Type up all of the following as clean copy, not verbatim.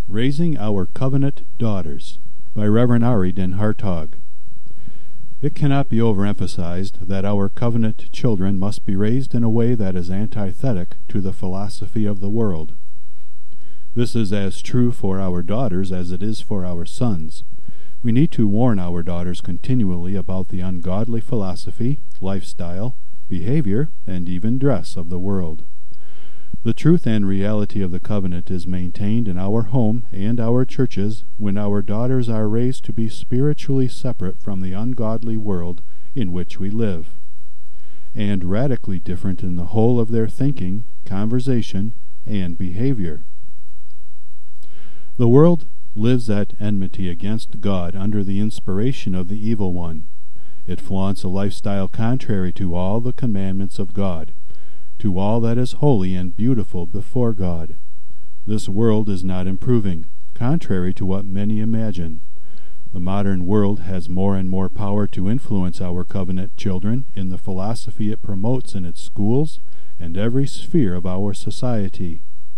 Raising Our Covenant Daughters by Reverend Ari den Hartog. It cannot be overemphasized that our covenant children must be raised in a way that is antithetic to the philosophy of the world. This is as true for our daughters as it is for our sons. We need to warn our daughters continually about the ungodly philosophy, lifestyle, behavior, and even dress of the world. The truth and reality of the covenant is maintained in our home and our churches when our daughters are raised to be spiritually separate from the ungodly world in which we live, and radically different in the whole of their thinking, conversation, and behavior. The world lives at enmity against God under the inspiration of the evil one. It flaunts a lifestyle contrary to all the commandments of God, to all that is holy and beautiful before God. This world is not improving, contrary to what many imagine. The modern world has more and more power to influence our covenant children in the philosophy it promotes in its schools and every sphere of our society.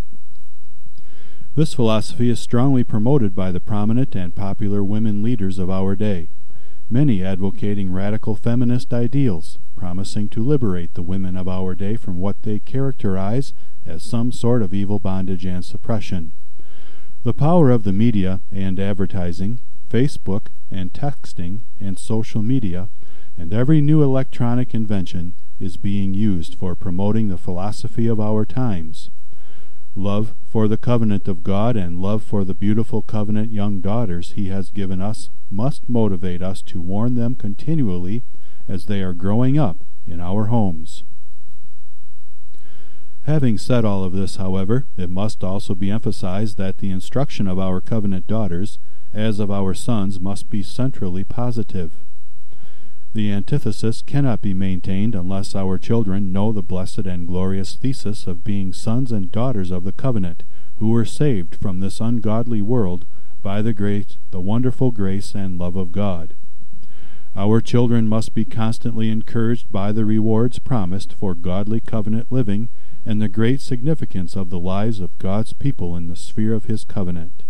This philosophy is strongly promoted by the prominent and popular women leaders of our day, many advocating radical feminist ideals, promising to liberate the women of our day from what they characterize as some sort of evil bondage and suppression. The power of the media and advertising, Facebook and texting and social media, and every new electronic invention is being used for promoting the philosophy of our times. Love for the covenant of God and love for the beautiful covenant young daughters He has given us must motivate us to warn them continually as they are growing up in our homes. Having said all of this, however, it must also be emphasized that the instruction of our covenant daughters, as of our sons, must be centrally positive. The antithesis cannot be maintained unless our children know the blessed and glorious thesis of being sons and daughters of the covenant, who were saved from this ungodly world by the wonderful grace and love of God. Our children must be constantly encouraged by the rewards promised for godly covenant living and the great significance of the lives of God's people in the sphere of His covenant.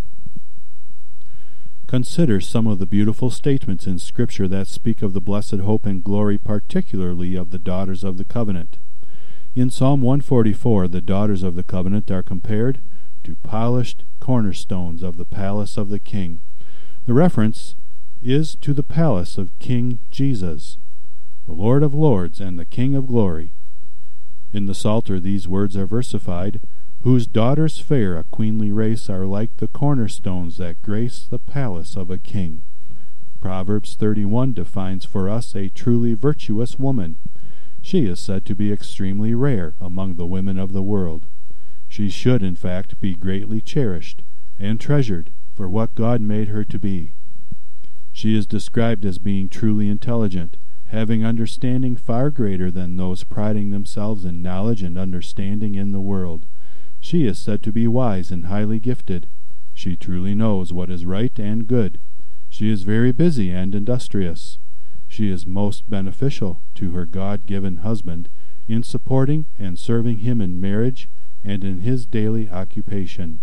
Consider some of the beautiful statements in Scripture that speak of the blessed hope and glory, particularly of the daughters of the covenant. In Psalm 144, the daughters of the covenant are compared to polished cornerstones of the palace of the king. The reference is to the palace of King Jesus, the Lord of lords and the King of glory. In the Psalter these words are versified, "Whose daughters fair, a queenly race, are like the cornerstones that grace the palace of a king." Proverbs 31 defines for us a truly virtuous woman. She is said to be extremely rare among the women of the world. She should, in fact, be greatly cherished and treasured for what God made her to be. She is described as being truly intelligent, having understanding far greater than those priding themselves in knowledge and understanding in the world. She is said to be wise and highly gifted. She truly knows what is right and good. She is very busy and industrious. She is most beneficial to her God-given husband in supporting and serving him in marriage and in his daily occupation.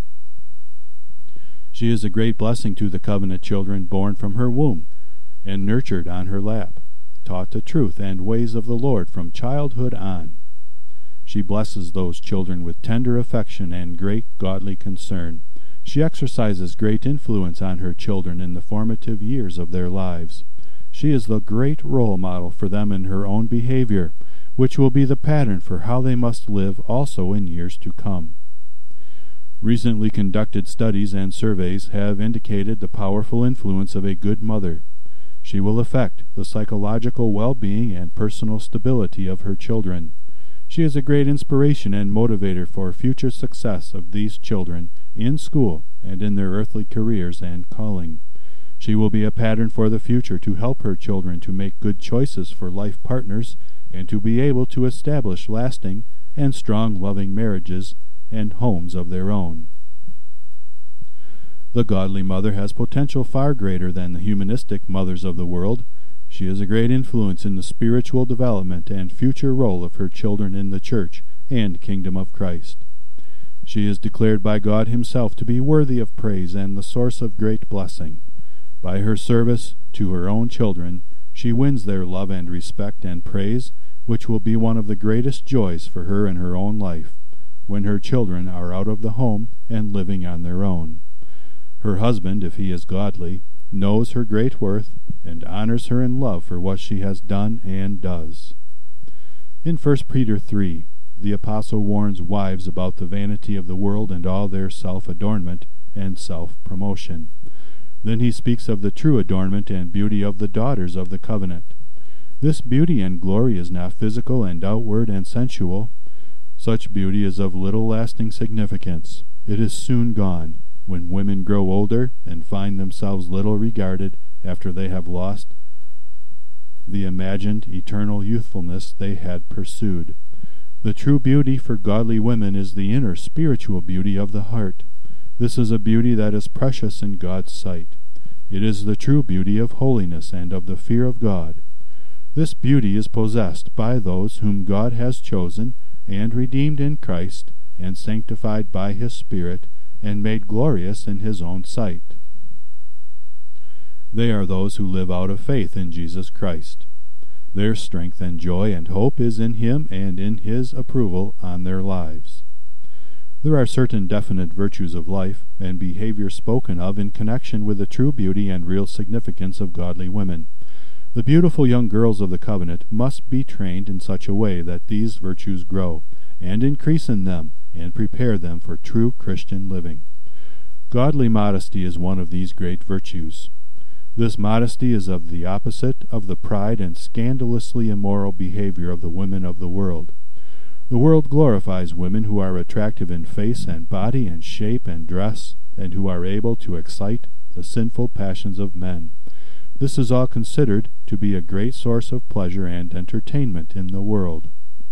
She is a great blessing to the covenant children born from her womb and nurtured on her lap, taught the truth and ways of the Lord from childhood on. She blesses those children with tender affection and great godly concern. She exercises great influence on her children in the formative years of their lives. She is the great role model for them in her own behavior, which will be the pattern for how they must live also in years to come. Recently conducted studies and surveys have indicated the powerful influence of a good mother. She will affect the psychological well-being and personal stability of her children. She is a great inspiration and motivator for future success of these children in school and in their earthly careers and calling. She will be a pattern for the future to help her children to make good choices for life partners and to be able to establish lasting and strong loving marriages and homes of their own. The godly mother has potential far greater than the humanistic mothers of the world. She is a great influence in the spiritual development and future role of her children in the church and kingdom of Christ. She is declared by God himself to be worthy of praise and the source of great blessing. By her service to her own children, she wins their love and respect and praise, which will be one of the greatest joys for her in her own life, when her children are out of the home and living on their own. Her husband, if he is godly, knows her great worth and honors her in love for what she has done and does. In 1 Peter 3, the apostle warns wives about the vanity of the world and all their self-adornment and self-promotion. Then he speaks of the true adornment and beauty of the daughters of the covenant. This beauty and glory is not physical and outward and sensual. Such beauty is of little lasting significance. It is soon gone, when women grow older and find themselves little regarded after they have lost the imagined eternal youthfulness they had pursued. The true beauty for godly women is the inner spiritual beauty of the heart. This is a beauty that is precious in God's sight. It is the true beauty of holiness and of the fear of God. This beauty is possessed by those whom God has chosen and redeemed in Christ and sanctified by his Spirit and made glorious in his own sight. They are those who live out of faith in Jesus Christ. Their strength and joy and hope is in him and in his approval on their lives. There are certain definite virtues of life and behavior spoken of in connection with the true beauty and real significance of godly women. The beautiful young girls of the covenant must be trained in such a way that these virtues grow and increase in them and prepare them for true Christian living. Godly modesty is one of these great virtues. This modesty is of the opposite of the pride and scandalously immoral behavior of the women of the world. The world glorifies women who are attractive in face and body and shape and dress, and who are able to excite the sinful passions of men. This is all considered to be a great source of pleasure and entertainment in the world.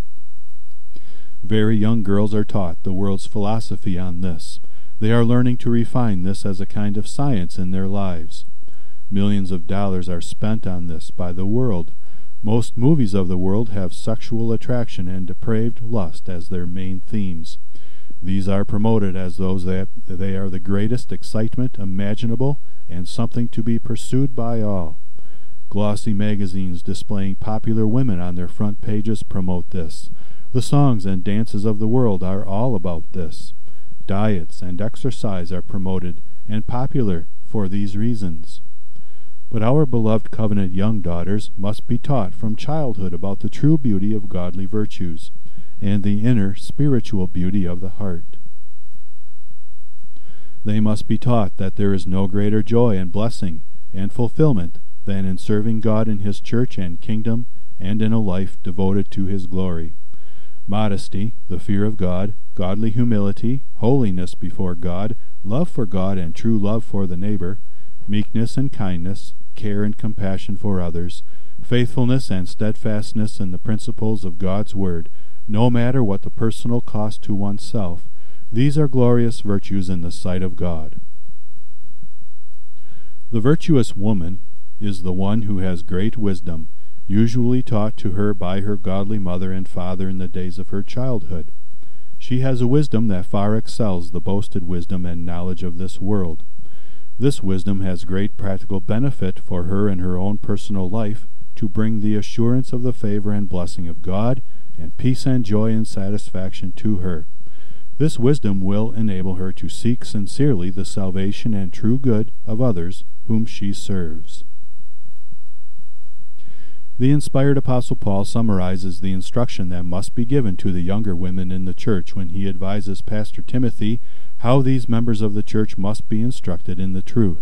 Very young girls are taught the world's philosophy on this. They are learning to refine this as a kind of science in their lives. Millions of dollars are spent on this by the world. Most movies of the world have sexual attraction and depraved lust as their main themes. These are promoted as those that they are the greatest excitement imaginable and something to be pursued by all. Glossy magazines displaying popular women on their front pages promote this. The songs and dances of the world are all about this. Diets and exercise are promoted and popular for these reasons. But our beloved covenant young daughters must be taught from childhood about the true beauty of godly virtues and the inner spiritual beauty of the heart. They must be taught that there is no greater joy and blessing and fulfillment than in serving God in his church and kingdom and in a life devoted to his glory. Modesty, the fear of God, godly humility, holiness before God, love for God and true love for the neighbor, meekness and kindness, care and compassion for others, faithfulness and steadfastness in the principles of God's word, no matter what the personal cost to oneself. These are glorious virtues in the sight of God. The virtuous woman is the one who has great wisdom, usually taught to her by her godly mother and father in the days of her childhood. She has a wisdom that far excels the boasted wisdom and knowledge of this world. This wisdom has great practical benefit for her in her own personal life to bring the assurance of the favor and blessing of God and peace and joy and satisfaction to her. This wisdom will enable her to seek sincerely the salvation and true good of others whom she serves. The inspired Apostle Paul summarizes the instruction that must be given to the younger women in the church when he advises Pastor Timothy how these members of the church must be instructed in the truth.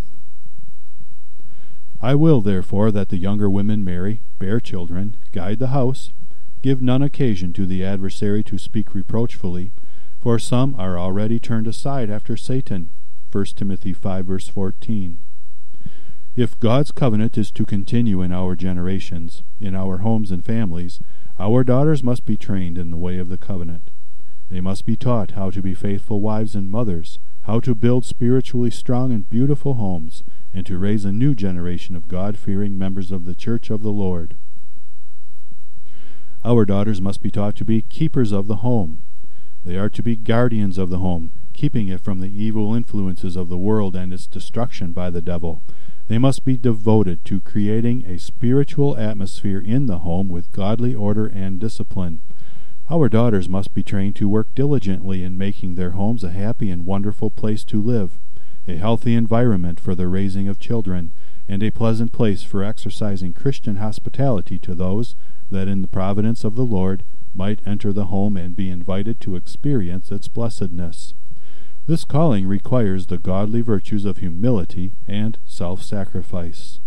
I will, therefore, that the younger women marry, bear children, guide the house, give none occasion to the adversary to speak reproachfully, for some are already turned aside after Satan. 1 Timothy 5, verse 14. If God's covenant is to continue in our generations, in our homes and families, our daughters must be trained in the way of the covenant. They must be taught how to be faithful wives and mothers, how to build spiritually strong and beautiful homes, and to raise a new generation of God-fearing members of the Church of the Lord. Our daughters must be taught to be keepers of the home. They are to be guardians of the home, keeping it from the evil influences of the world and its destruction by the devil. They must be devoted to creating a spiritual atmosphere in the home with godly order and discipline. Our daughters must be trained to work diligently in making their homes a happy and wonderful place to live, a healthy environment for the raising of children, and a pleasant place for exercising Christian hospitality to those that in the providence of the Lord might enter the home and be invited to experience its blessedness. This calling requires the godly virtues of humility and self-sacrifice.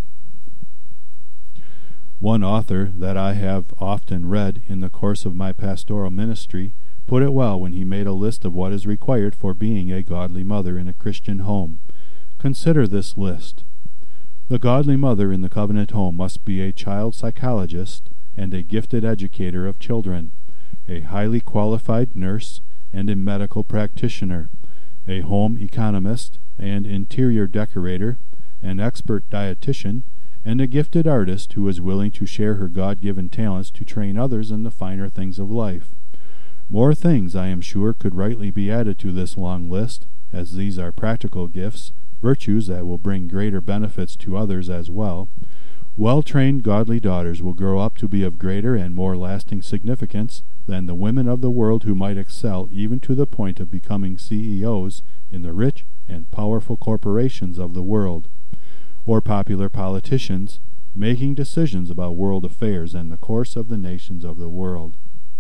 One author that I have often read in the course of my pastoral ministry put it well when he made a list of what is required for being a godly mother in a Christian home. Consider this list. The godly mother in the covenant home must be a child psychologist and a gifted educator of children, a highly qualified nurse and a medical practitioner, a home economist and interior decorator, an expert dietitian, and a gifted artist who is willing to share her God-given talents to train others in the finer things of life. More things, I am sure, could rightly be added to this long list, as these are practical gifts, virtues that will bring greater benefits to others as well. Well-trained godly daughters will grow up to be of greater and more lasting significance than the women of the world who might excel even to the point of becoming CEOs in the rich and powerful corporations of the world, or popular politicians making decisions about world affairs and the course of the nations of the world.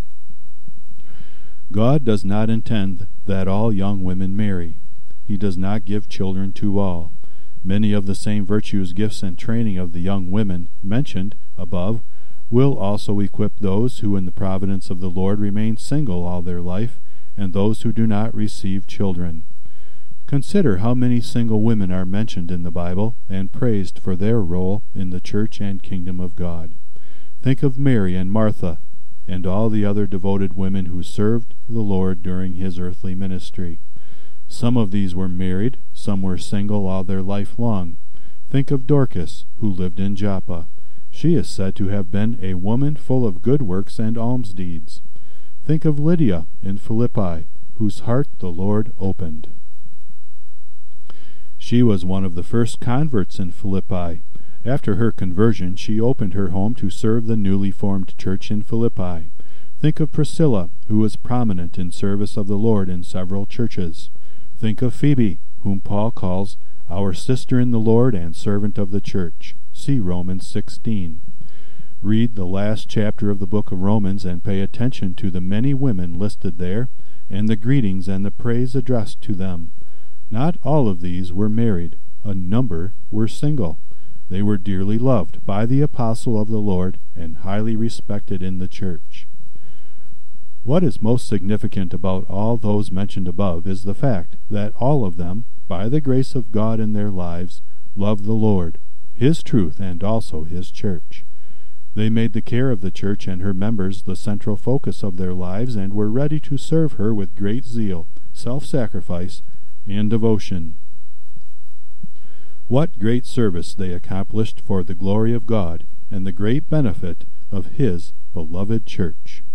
God does not intend that all young women marry. He does not give children to all. Many of the same virtues, gifts, and training of the young women mentioned above will also equip those who in the providence of the Lord remain single all their life, and those who do not receive children. Consider how many single women are mentioned in the Bible and praised for their role in the church and kingdom of God. Think of Mary and Martha, and all the other devoted women who served the Lord during his earthly ministry. Some of these were married, some were single all their life long. Think of Dorcas, who lived in Joppa. She is said to have been a woman full of good works and alms deeds. Think of Lydia in Philippi, whose heart the Lord opened. She was one of the first converts in Philippi. After her conversion, she opened her home to serve the newly formed church in Philippi. Think of Priscilla, who was prominent in service of the Lord in several churches. Think of Phoebe, whom Paul calls our sister in the Lord and servant of the church. See Romans 16. Read the last chapter of the book of Romans and pay attention to the many women listed there, and the greetings and the praise addressed to them. Not all of these were married. A number were single. They were dearly loved by the apostle of the Lord and highly respected in the church. What is most significant about all those mentioned above is the fact that all of them, by the grace of God in their lives, loved the Lord, his truth, and also his church. They made the care of the church and her members the central focus of their lives and were ready to serve her with great zeal, self-sacrifice, and devotion. What great service they accomplished for the glory of God and the great benefit of his beloved church.